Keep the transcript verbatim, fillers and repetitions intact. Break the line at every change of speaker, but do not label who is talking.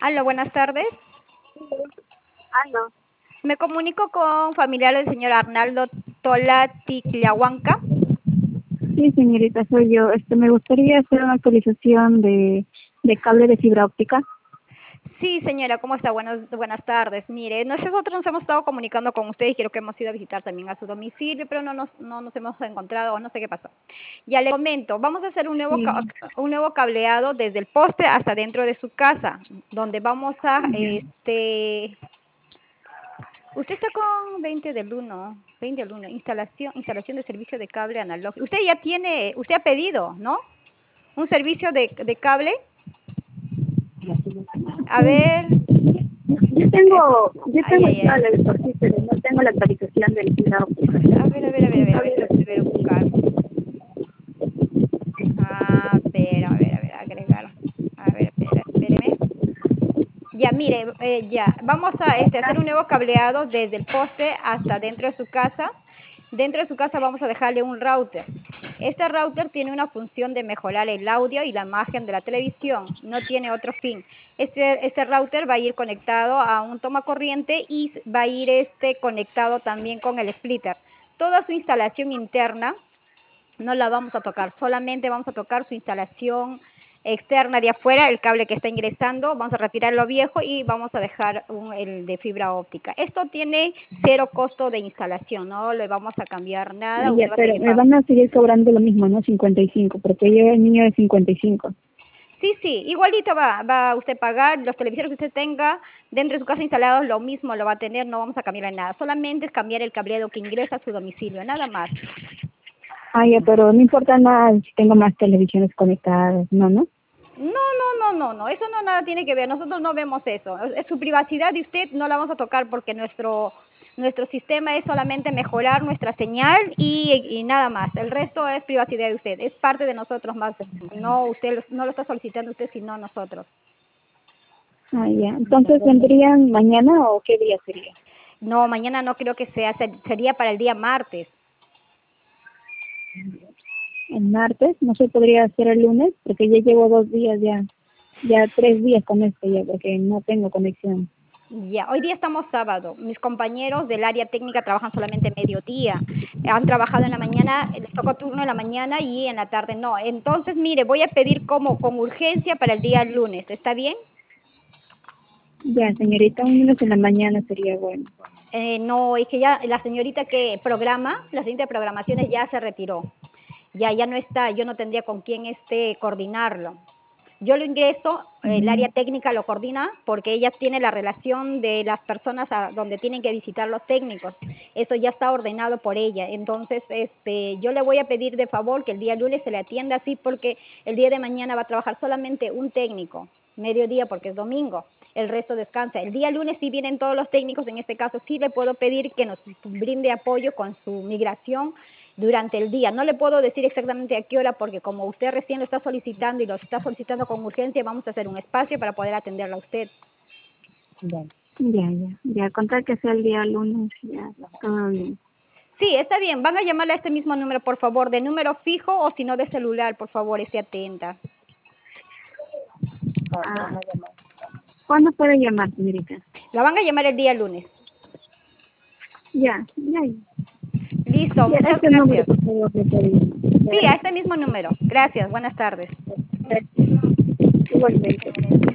Aló, buenas tardes.
Aló.
Me comunico con familiares del señor Arnaldo Tola Ticliahuanca.
Sí, señorita, soy yo. Este, me gustaría hacer una actualización de, de cable de fibra óptica.
Sí, señora, ¿cómo está? Buenas, buenas tardes. Mire, nosotros nos hemos estado comunicando con usted y creo que hemos ido a visitar también a su domicilio, pero no nos, no nos hemos encontrado o no sé qué pasó. Ya le comento, vamos a hacer un nuevo,
Sí,
ca- un nuevo cableado desde el poste hasta dentro de su casa, donde vamos a,
ya.
este, usted está con veinte del uno, veinte del uno, instalación, instalación de servicio de cable analógico. Usted ya tiene, usted ha pedido, ¿no? Un servicio de, de cable. A
Sí,
ver,
yo
es-
tengo, yo
ay,
tengo
ay,
el
ay.
cable de por sí, pero no tengo la actualización del fibra óptica.
A ver, a ver, a ver, a
Un
ver, a
cable
ver, a ver,
de
buscar. A ver, a ver, a ver, agregar. A ver, espera, espéreme. Ya, mire, eh, ya, vamos a este, hacer un nuevo cableado desde el poste hasta dentro de su casa. Dentro de su casa vamos a dejarle un router. Este router tiene una función de mejorar el audio y la imagen de la televisión, no tiene otro fin. Este, este router va a ir conectado a un toma corriente y va a ir este, conectado también con el splitter. Toda su instalación interna no la vamos a tocar, solamente vamos a tocar su instalación externa de afuera, el cable que está ingresando, vamos a retirar lo viejo y vamos a dejar un, el de fibra óptica. Esto tiene cero costo de instalación, no le vamos a cambiar
Ah,
nada,
ya,
usted va a
pero
seguir
me
pagando.
van a seguir cobrando lo mismo, ¿no? cincuenta y cinco, porque yo el niño de cincuenta y cinco.
Sí, sí, igualito va, va usted a pagar, los televisores que usted tenga dentro de su casa instalados, lo mismo lo va a tener, no vamos a cambiar nada, solamente es cambiar el cableado que ingresa a su domicilio, nada más.
Ah, ya, pero no importa nada si tengo más televisiones conectadas, ¿no? ¿No?
No, no, no, no, no, eso no nada tiene que ver, nosotros no vemos eso. Es su privacidad de usted, no la vamos a tocar porque nuestro, nuestro sistema es solamente mejorar nuestra señal y, y nada más. El resto es privacidad de usted, es parte de nosotros más. No, usted no lo está solicitando usted, sino nosotros.
Ah, ya. Entonces, ¿vendrían mañana o qué día sería?
No, mañana no creo que sea, sería para el día martes.
El martes, no se podría hacer el lunes, porque ya llevo dos días ya, ya tres días con esto ya, porque no tengo conexión.
Ya, hoy día estamos sábado. Mis compañeros del área técnica trabajan solamente mediodía. Han trabajado en la mañana, les tocó turno en la mañana y en la tarde no. Entonces, mire, voy a pedir como con urgencia para el día lunes. ¿Está bien?
Ya, señorita, un lunes en la mañana sería bueno.
Eh, no, es que ya la señorita que programa, la señorita de programaciones ya se retiró. Ya, ya no está. Yo no tendría con quién este coordinarlo. Yo lo ingreso, el área
Mm,
técnica lo coordina porque ella tiene la relación de las personas a donde tienen que visitar los técnicos. Eso ya está ordenado por ella. Entonces, este, yo le voy a pedir de favor que el día lunes se le atienda así porque el día de mañana va a trabajar solamente un técnico, mediodía porque es domingo. El resto descansa. El día lunes sí vienen todos los técnicos, en este caso sí le puedo pedir que nos brinde apoyo con su migración durante el día. No le puedo decir exactamente a qué hora porque como usted recién lo está solicitando y lo está solicitando con urgencia, vamos a hacer un espacio para poder atenderla a usted.
ya, ya, ya, ya, contar que sea el día lunes, ya, todo bien.
Sí, está bien. Van a llamarle a este mismo número, por favor, de número fijo o si no de celular, por favor, esté atenta.
Ah, ¿cuándo puede llamar, señorita?
La van a llamar el día lunes.
Ya, ya,
Listo,
ya,
muchas
este número,
gracias.
por favor, me puede llamar. Ya,
Sí, a
gracias.
este mismo número. Gracias, buenas tardes.
Gracias. Igualmente.